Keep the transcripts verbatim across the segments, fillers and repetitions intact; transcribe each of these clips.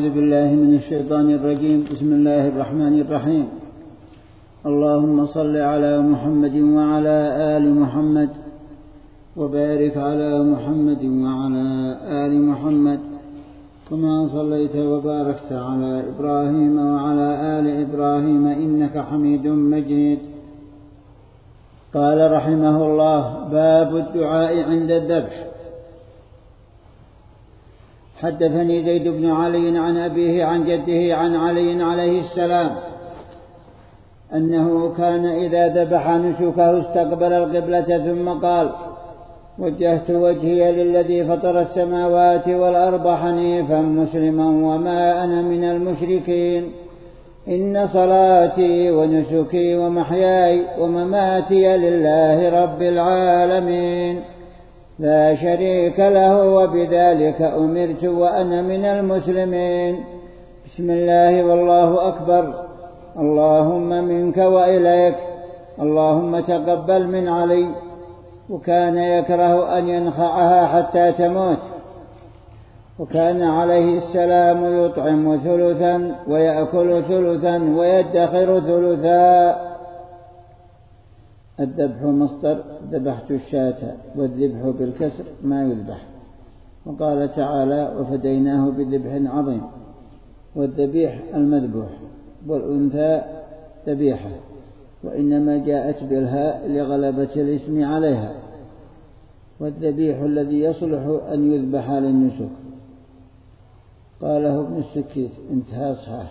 أعوذ بالله من الشيطان الرجيم. بسم الله الرحمن الرحيم. اللهم صل على محمد وعلى آل محمد وبارك على محمد وعلى آل محمد كما صليت وباركت على إبراهيم وعلى آل إبراهيم إنك حميد مجيد. قال رحمه الله: باب الدعاء عند الذبح. حدثني زيد بن علي عن أبيه عن جده عن علي عليه السلام أنه كان إذا ذبح نسكه استقبل القبلة ثم قال: وجهت وجهي للذي فطر السماوات والأرض حنيفا مسلما وما أنا من المشركين. إن صلاتي ونسكي ومحياي ومماتي لله رب العالمين لا شريك له وبذلك أمرت وأنا من المسلمين. بسم الله والله أكبر. اللهم منك وإليك. اللهم تقبل من علي. وكان يكره أن ينخعها حتى تموت. وكان عليه السلام يطعم ثلثا ويأكل ثلثا ويدخر ثلثا. الذبح مصدر ذبحت الشاة، والذبح بالكسر ما يذبح. وقال تعالى: وفديناه بذبح عظيم. والذبيح المذبوح، والأنثى ذبيحة، وإنما جاءت بالهاء لغلبة الاسم عليها. والذبيح الذي يصلح أن يذبح للنسك. قاله ابن السكيت، انتهى صحيح.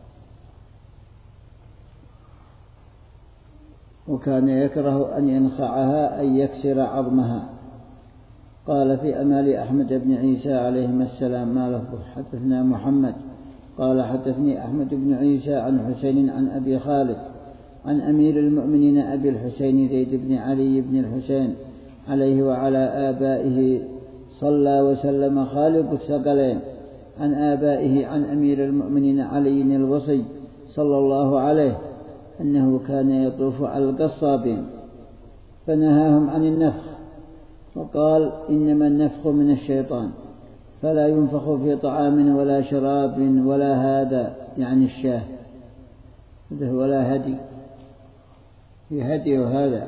وكان يكره أن ينخعها أن يكسر عظمها. قال في أمال أحمد بن عيسى عليهما السلام ما لفظه: حدثنا محمد قال حدثني أحمد بن عيسى عن حسين عن أبي خالد عن أمير المؤمنين أبي الحسين زيد بن علي بن الحسين عليه وعلى آبائه صلى وسلم خالق الثقلين عن آبائه عن أمير المؤمنين علي الوصي صلى الله عليه أنه كان يطوف على القصابين فنهاهم عن النفخ، وقال: إنما النفخ من الشيطان، فلا ينفخ في طعام ولا شراب ولا هذا، يعني الشاه، ولا هدي، في هدي وهذا.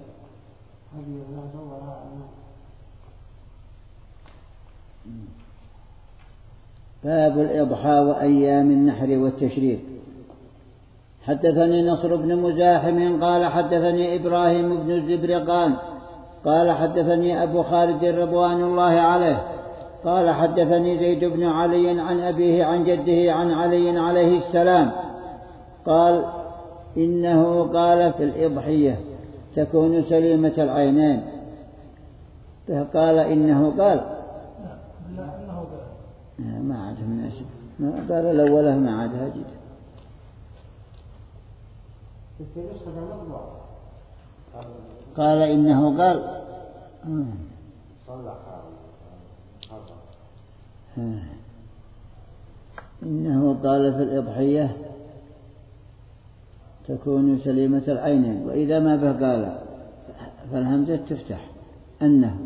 باب الإضحى وأيام النحر والتشريق. حدثني نصر بن مزاحم قال حدثني إبراهيم بن الزبرقان قال حدثني أبو خالد رضوان الله عليه قال حدثني زيد بن علي عن أبيه عن جده عن علي عليه السلام قال: إنه قال في الإضحية تكون سليمة العينين. فقال إنه قال ما عاد مناسب، ما قال الأولى ما عاد هاجد. قال إنه قال إنه قال في الإضحية تكون سليمة العينين، وإذا ما به قال فالهمزة تفتح أنه.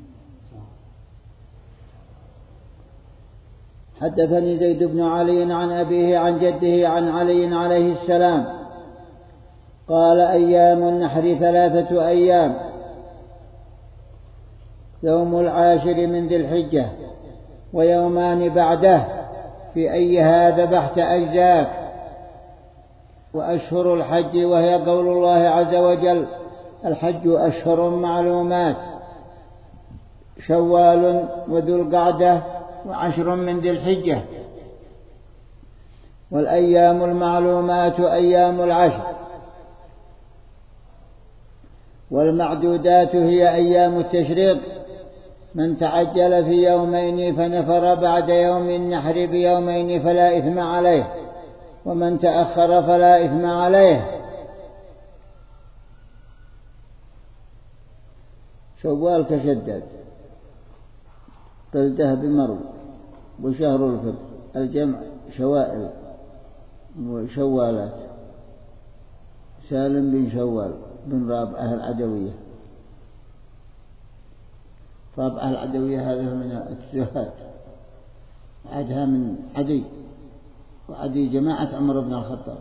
حدثني زيد بن علي عن أبيه عن جده عن علي عليه السلام قال: أيام النحر ثلاثة أيام: يوم العاشر من ذي الحجة، ويومان بعده في أيها ذبحت أجزاك. وأشهر الحج، وهي قول الله عز وجل: الحج أشهر معلومات، شوال وذو القعدة وعشر من ذي الحجة. والأيام المعلومات أيام العشر، والمعدودات هي أيام التشريق. من تعجل في يومين فنفر بعد يوم النحر بيومين فلا إثم عليه، ومن تأخر فلا إثم عليه. شوال كشدد، قلده بمرو، وشهر الفطر الجمع شوائل وشوالات. سالم بن شوال بن رابعة العدوية. رابعة العدوية هذا من الزهاد، عدها من عدي. وعدي جماعة عمر بن الخطاب.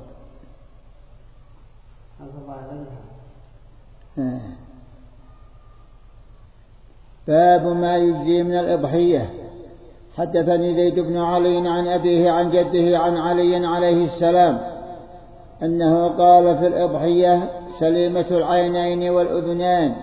باب ما يجزي من الأضحية. حدثني زيد بن علي عن أبيه عن جده عن علي عليه السلام أنه قال في الأضحية: سليمة العينين والأذنان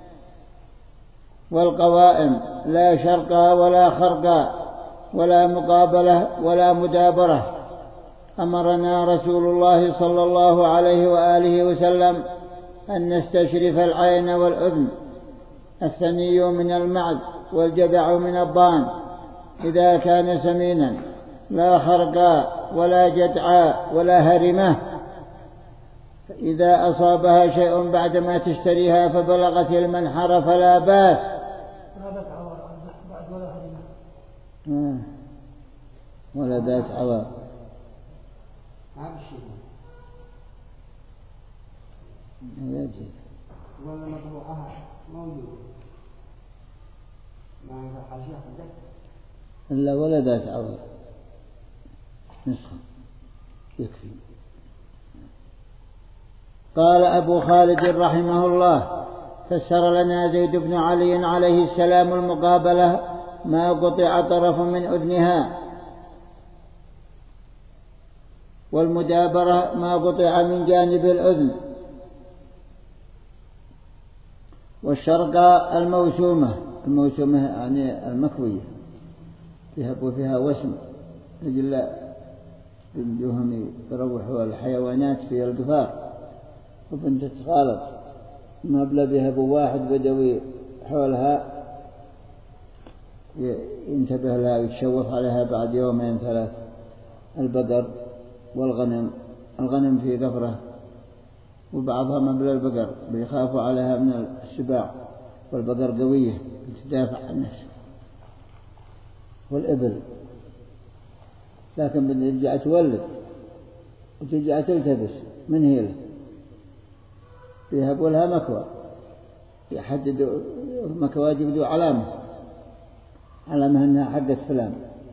والقوائم، لا شرقا ولا خرقا ولا مقابلة ولا مدابرة. أمرنا رسول الله صلى الله عليه وآله وسلم أن نستشرف العين والأذن، الثني من المعز والجدع من الضان إذا كان سمينا، لا خرقا ولا جدعا ولا هرمة. إذا أصابها شيء بعدما تشتريها فبلغت المنحر فلا بأس. ولا ذات عوار يجب ولا مطبوعها موجود ما ينفع شيء إلا ولا ذات عوار نسخة يكفي. قال أبو خالد رحمه الله: فسر لنا زيد بن علي عليه السلام المقابلة ما قطع طرف من أذنها، والمدابرة ما قطع من جانب الأذن، والشرقة الموسومة الموسومة يعني المكوية فيها وفيها وسم لجل بدهم يروحوا الحيوانات في القفار وبنت تخالط ما بلا بها أبو واحد بدوي حولها ينتبه لها يتشوف عليها بعد يومين ثلاث. البقر والغنم، الغنم في قفرة وبعضها ما بلا البقر بيخافوا عليها من السباع، والبقر قوية تدافع عن نفسها، والإبل لكن بترجع تولد وترجع تلتبس من هي له يهبوا لها مكوى، يحددوا مكوى يجبدوا علامة علامة أنها حقت فلان.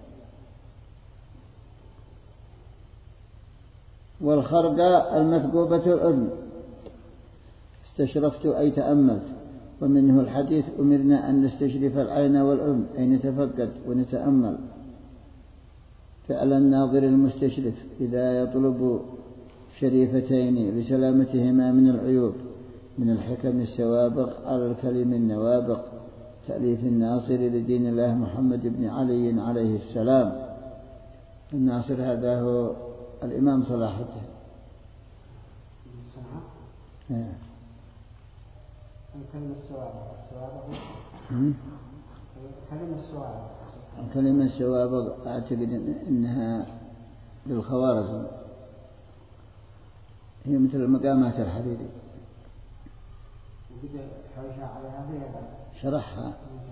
والخرقة المثقوبة الأذن، استشرفت أي تأملت، ومنه الحديث: أمرنا أن نستشرف العين والأذن أي نتفقد ونتأمل. فعل الناظر المستشرف إذا يطلب شريفتين لسلامتهما من العيوب. من الحكم السوابق على الكلم النوابق، تأليف الناصر لدين الله محمد بن علي عليه السلام. الناصر هذا هو الإمام صلاح الدين. الكلمة السوابق الكلمة السوابق الكلمة السوابق أعتقد إنها للخوارزم، هي مثل المقامات الحديدية. شرحها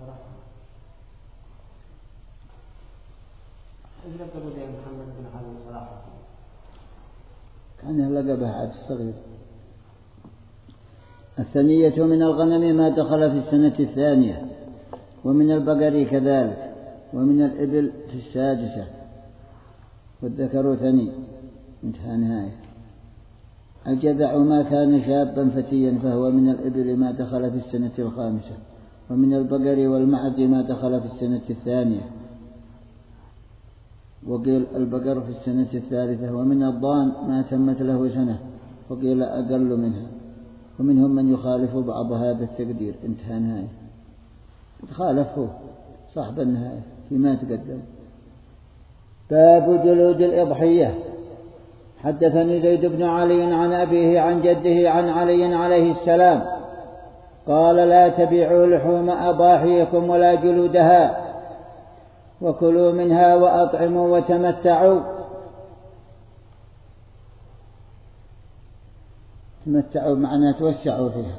كان لقبها عاد الصغير. الثنية من الغنم ما دخل في السنة الثانية، ومن البقر كذلك، ومن الإبل في السادسة، والذكر ثني. انتهى نهاية. الجذع ما كان شابا فتيا فهو من الإبل ما دخل في السنة الخامسة، ومن البقر والمعز ما دخل في السنة الثانية، وقيل البقر في السنة الثالثة، ومن الضان ما تمت له سنة، وقيل أقل منها، ومنهم من يخالف بعض هذا التقدير. انتهى نهاية. تخالفه صاحب النهاية فيما تقدم. باب جلود الإضحية. حدثني زيد بن علي عن أبيه عن جده عن علي عليه السلام قال: لا تبيعوا لحوم أضاحيكم ولا جلودها، وكلوا منها وأطعموا وتمتعوا. تمتعوا معنى توسعوا فيها.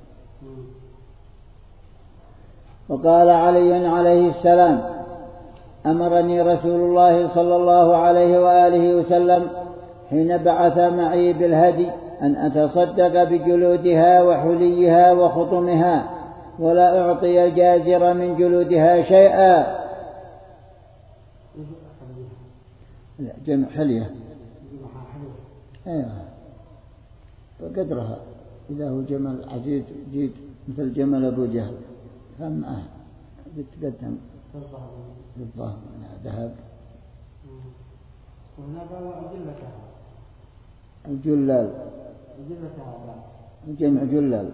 وقال علي عليه السلام: أمرني رسول الله صلى الله عليه وآله وسلم حين بعث معي بالهدي أن أتصدق بجلودها وحليها وخطمها، ولا أعطي الجازر من جلودها شيئا. لا جمع حلية. جمعها حلية. ايوه بقدرها. إذا هو جمل عزيز جيد مثل جمل أبو جهل كان معه يتقدم بالظهر من ذهب. وهنا قالوا أجلتها الجلال أجلتها جمع جلال.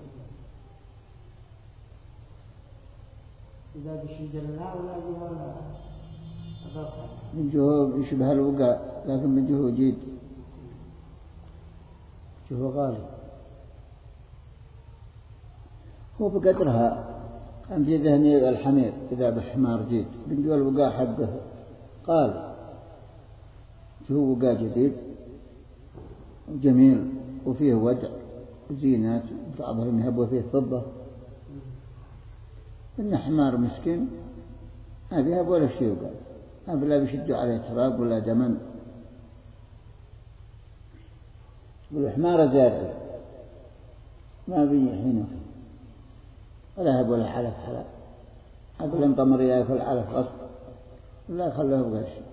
إذا بشي جلها ولا جهة أضافها من جهة يشبه الوقع لكن من جهة جيد جهة غالي. هو بقدرها. أم في ذهني الحمير إذا بحمار جيد من جهة الوقع حقه قال جهة وقع جديد جميل وفيه ودع وزينات بعضهم يهب فيه فضة. إن حمار مسكين ما بيهب ولا شيء وقال ما بلا بيشدوا عليه تراب ولا دمن. والحمار زارع ما بيحينه فيه ولا هب ولا حلف حلف أقول لهم طمر يأكل علف غصب لا خلوه بغير شيء.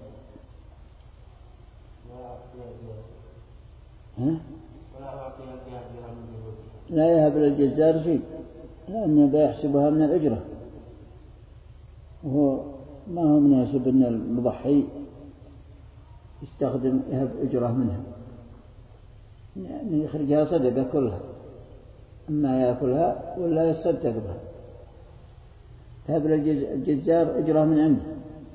ها؟ لا يهب للجزار شيء لأنه بيحسبها من الأجرة وهو ما هو مناسب أن المضحي يستخدم يهب أجرة منها يعني يخرجها صدقة كلها أما يأكلها ولا يصدق بها. تهب للجزار أجرة من عنده.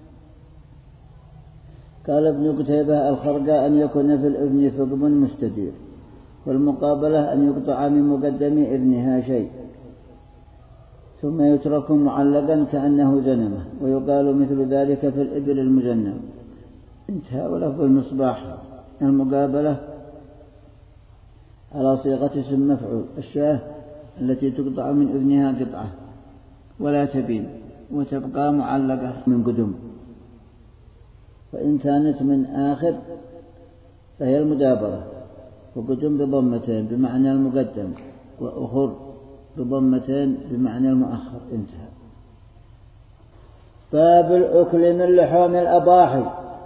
قال ابن قتيبة الخرقة أن يكون في الأذن ثقب مستدير والمقابلة أن يقطع من مقدم إذنها شيء ثم يترك معلقا كأنه زنمه ويقال مثل ذلك في الإبل المزنم. انتهى. ولفظ المصباح المقابلة على صيغة اسم مفعول الشاة التي تقطع من أذنها قطعة ولا تبين وتبقى معلقة من قدم. فإن كانت من آخر فهي المدابرة وقدم بضمتين بمعنى المقدم وأخر بضمتين بمعنى المؤخر. انتهى. باب الأكل من لحوم الأضاحي.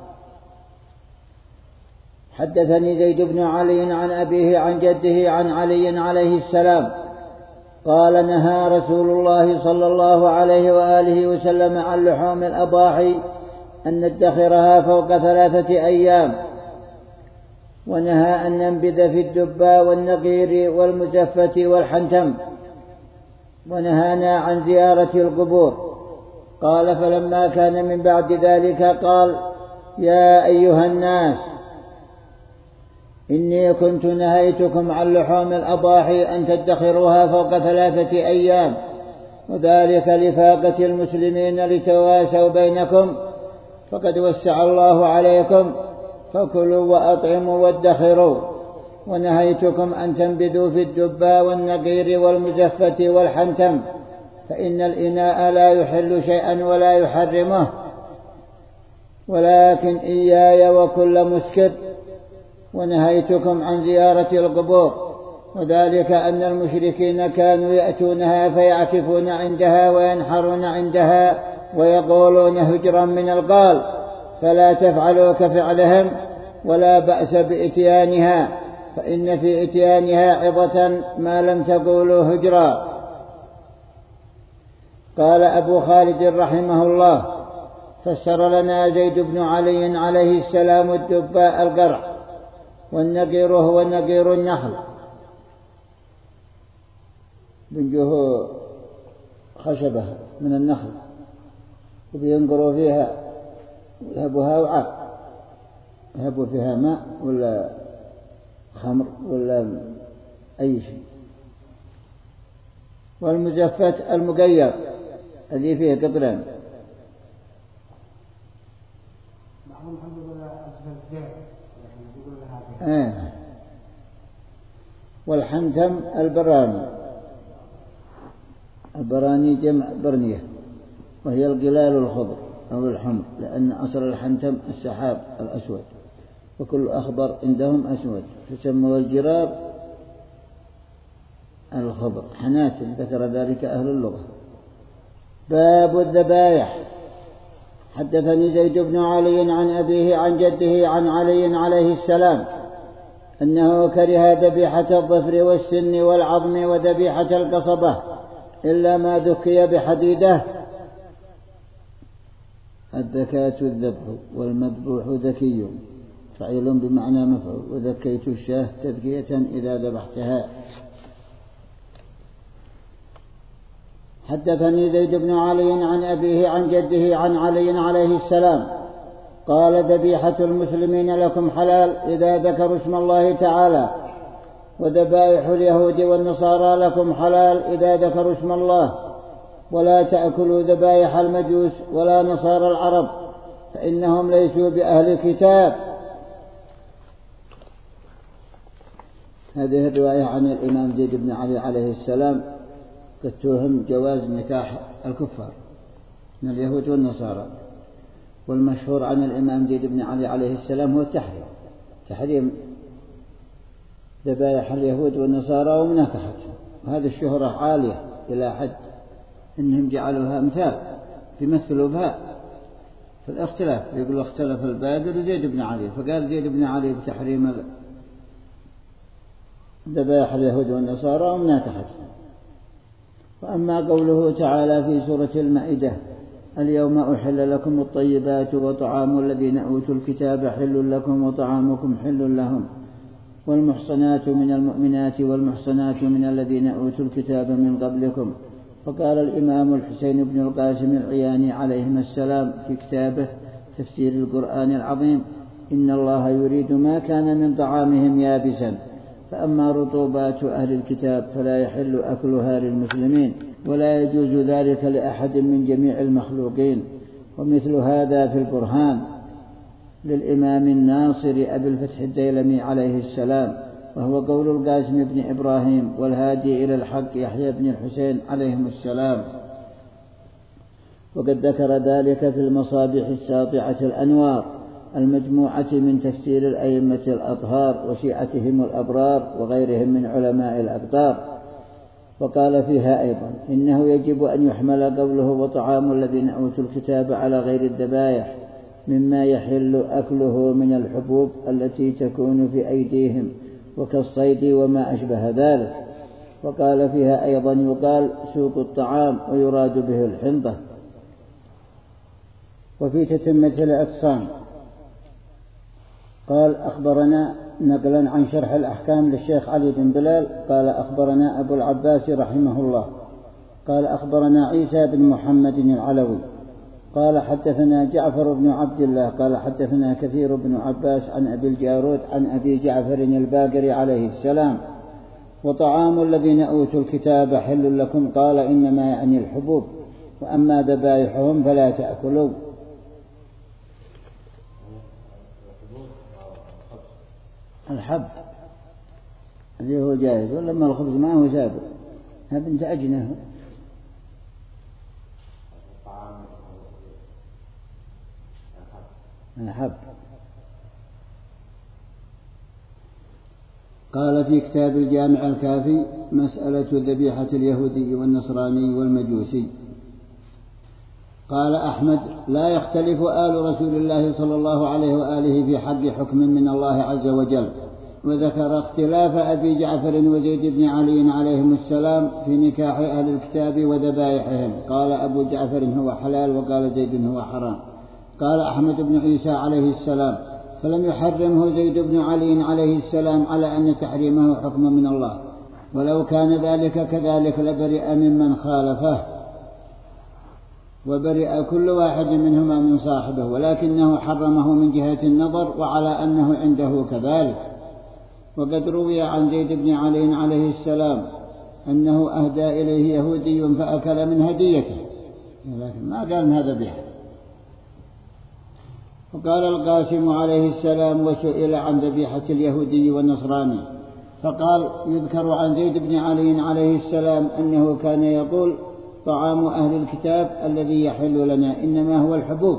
حدثني زيد بن علي عن أبيه عن جده عن علي عليه السلام قال نهى رسول الله صلى الله عليه وآله وسلم عن لحوم الأضاحي أن ندخرها فوق ثلاثة أيام ونهى أن ننبذ في الدباء والنقير والمزفة والحنتم ونهانا عن زيارة القبور. قال فلما كان من بعد ذلك قال يا أيها الناس إني كنت نهيتكم عن لحوم الأضاحي أن تدخروها فوق ثلاثة أيام وذلك لفاقة المسلمين لتواسوا بينكم فقد وسع الله عليكم فكلوا وأطعموا وادخروا. ونهيتكم أن تنبذوا في الدباء والنقير والمزفة والحنتم فإن الإناء لا يحل شيئا ولا يحرمه ولكن إياي وكل مسكر. ونهيتكم عن زيارة القبور وذلك أن المشركين كانوا يأتونها فيعكفون عندها وينحرون عندها ويقولون هجرا من القال فلا تفعلوا كفعلهم ولا بأس بإتيانها فإن في إتيانها عظة ما لم تقولوا هجرا. قال أبو خالد رحمه الله فسر لنا زيد بن علي عليه السلام الدباء القرع والنقير هو نقير النخل بنجه خشبة من النخل وبينقروا فيها يهبوها وعاء يهبوا فيها ماء ولا خمر ولا أي شيء. والمزفت المقير الذي فيه قطران آه. والحنتم البراني البراني جمع برنية وهي القلال الخضر أو الحمر لأن أصل الحنتم السحاب الأسود وكل أخضر عندهم أسود فسموا الجرار الخضر حنات ذكر ذلك أهل اللغة. باب الذبائح. حدثني زيد بن علي عن أبيه عن جده عن علي عليه السلام أنه كره ذبيحة الظفر والسن والعظم وذبيحة القصبة إلا ما ذكي بحديدة. الذكاة الذبح والمذبوح ذكي فعيل بمعنى مفعول، وذكيت الشاة تذكية إذا ذبحتها. حدثني زيد بن علي عن أبيه عن جده عن علي عليه السلام قال ذبيحة المسلمين لكم حلال إذا ذكروا اسم الله تعالى، وذبائح اليهود والنصارى لكم حلال إذا ذكروا اسم الله، ولا تأكلوا ذبائح المجوس ولا نصارى العرب فإنهم ليسوا بأهل الكتاب. هذه الرواية عن الإمام زيد بن علي عليه السلام قد توهم جواز نكاح الكفار من اليهود والنصارى، والمشهور عن الإمام زيد بن علي عليه السلام هو التحريم تحريم ذبائح اليهود والنصارى ومناكحتهم. وهذه الشهرة عالية إلى حد إنهم جعلوها مثال يمثلوا بها في الاختلاف، يقولوا اختلف البادر وزيد بن علي، فقال زيد بن علي بتحريم ذبائح اليهود والنصارى ومناكحتهم. وأما قوله تعالى في سورة المائدة اليوم أحل لكم الطيبات وطعام الذين أوتوا الكتاب حل لكم وطعامكم حل لهم والمحصنات من المؤمنات والمحصنات من الذين أوتوا الكتاب من قبلكم. فقال الإمام الحسين بن القاسم العياني عليهما السلام في كتابه تفسير القرآن العظيم إن الله يريد ما كان من طعامهم يابسا، فأما رطوبات أهل الكتاب فلا يحل أكلها للمسلمين ولا يجوز ذلك لأحد من جميع المخلوقين. ومثل هذا في البرهان للإمام الناصر أبي الفتح الديلمي عليه السلام، وهو قول القاسم بن إبراهيم والهادي إلى الحق يحيى بن الحسين عليهم السلام. وقد ذكر ذلك في المصابيح الساطعة الأنوار المجموعة من تفسير الأئمة الأطهار وشيعتهم الأبرار وغيرهم من علماء الأقطار. وقال فيها أيضا إنه يجب أن يحمل قوله وطعام الذين أوتوا الكتاب على غير الذبائح مما يحل أكله من الحبوب التي تكون في أيديهم وكالصيد وما أشبه ذلك. وقال فيها أيضا يقال سوق الطعام ويراد به الحنطة. وفي تتمة الأقسام قال أخبرنا نقلا عن شرح الأحكام للشيخ علي بن بلال قال أخبرنا أبو العباس رحمه الله قال أخبرنا عيسى بن محمد العلوي قال حدثنا جعفر بن عبد الله قال حدثنا كثير بن عباس عن أبي الجارود عن أبي جعفر الباقري عليه السلام وطعام الذين أوتوا الكتاب حل لكم قال إنما يعني الحبوب، وأما ذبائحهم فلا تأكلوا. الحب اللي هو جاهز ولما الخبز ما هو سابق هذا بنت أجنه. الحب قال في كتاب الجامع الكافي مسألة ذبيحة اليهودي والنصراني والمجوسي قال أحمد لا يختلف آل رسول الله صلى الله عليه وآله في حق حكم من الله عز وجل. وذكر اختلاف أبي جعفر وزيد بن علي عليهم السلام في نكاح أهل الكتاب وذبائحهم، قال أبو جعفر هو حلال وقال زيد هو حرام. قال أحمد بن عيسى عليه السلام فلم يحرمه زيد بن علي عليه السلام على أن تحريمه حكم من الله، ولو كان ذلك كذلك لبرئ ممن خالفه وبرئ كل واحد منهما من صاحبه، ولكنه حرمه من جهة النظر وعلى أنه عنده كذلك. وقد روي عن زيد بن علي عليه السلام أنه أهدى إليه يهودي فأكل من هديته، لكن ما قال هذا به. وقال القاسم عليه السلام وسئل عن ذبيحة اليهودي والنصراني فقال يذكر عن زيد بن علي عليه السلام أنه كان يقول طعام أهل الكتاب الذي يحل لنا إنما هو الحبوب،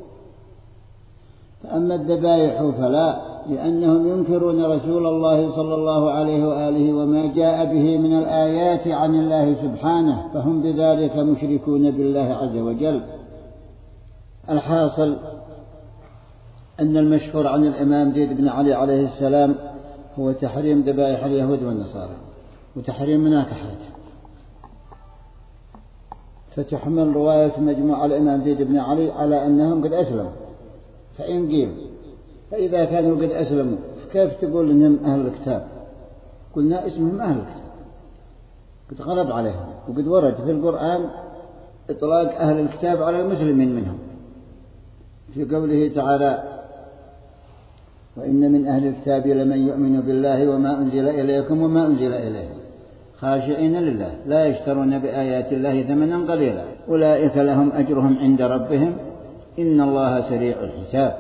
فأما الذبائح فلا، لأنهم ينكرون رسول الله صلى الله عليه وآله وما جاء به من الآيات عن الله سبحانه، فهم بذلك مشركون بالله عز وجل. الحاصل أن المشهور عن الإمام زيد بن علي عليه السلام هو تحريم ذبائح اليهود والنصارى وتحريم مناكحات، فتحمل رواية مجموعة الإمام زيد بن علي على أنهم قد أسلموا، فإن قيل فإذا كانوا قد أسلموا فكيف تقول أنهم أهل الكتاب؟ قلنا اسمهم أهل الكتاب، قد غلب عليهم، وقد ورد في القرآن إطلاق أهل الكتاب على المسلمين منهم في قوله تعالى: وإن من أهل الكتاب لمن يؤمن بالله وما أنزل إليكم وما أنزل إليهم خاشعين لله لا يشترون بآيات الله ثمنا قليلا أولئك لهم أجرهم عند ربهم إن الله سريع الحساب.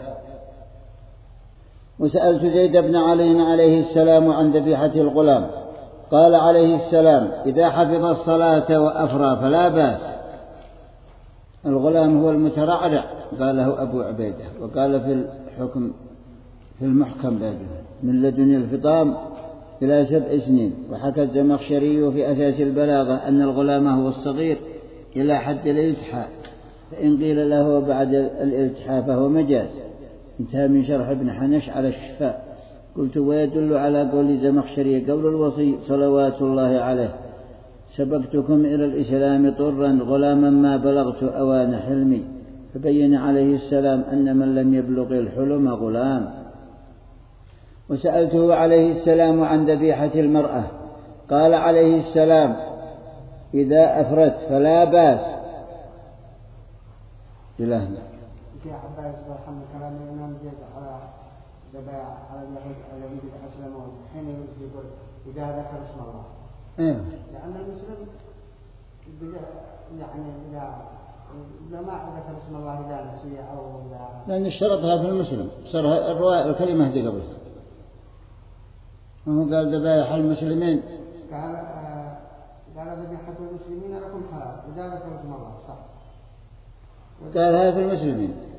وسألت زيد بن علي عليه السلام عن ذبيحة الغلام، قال عليه السلام: إذا حفظ الصلاة وأفرى فلا بأس. الغلام هو المترعرع، قاله أبو عبيدة، وقال في الحكم في المحكم من لدن الفطام إلى سبع سنين. وحكى الزمخشري في أساس البلاغة أن الغلام هو الصغير إلى حد الالتحاء، فإن قيل له بعد الالتحاء فهو مجاز. انتهى من شرح ابن حنش على الشفاء. قلت: ويدل على قول الزمخشري قول الوصي صلوات الله عليه: سبقتكم إلى الإسلام طرا غلاما ما بلغت أوان حلمي. فبين عليه السلام أن من لم يبلغ الحلم غلام. وسألته عليه السلام عن ذبيحة المرأة، قال عليه السلام: إذا أفرت فلا بأس. إلهنا في عباس رحمه كلام الإمام زيد على ذبائح على اليهود الذين أسلموا حين يقول إذا ذكر اسم الله. إيه. لأن المسلم يعني إذا إذا ما ذكر اسم الله إذا نسي أو إذا لأن اشترطها في المسلم، صار الرواية الكلمة دي قبل، وهو قال ذبائح المسلمين، قال قال ذبيحة المسلمين لكم حلال إذا ذكر اسم الله، صح؟ قالها في المسلمين.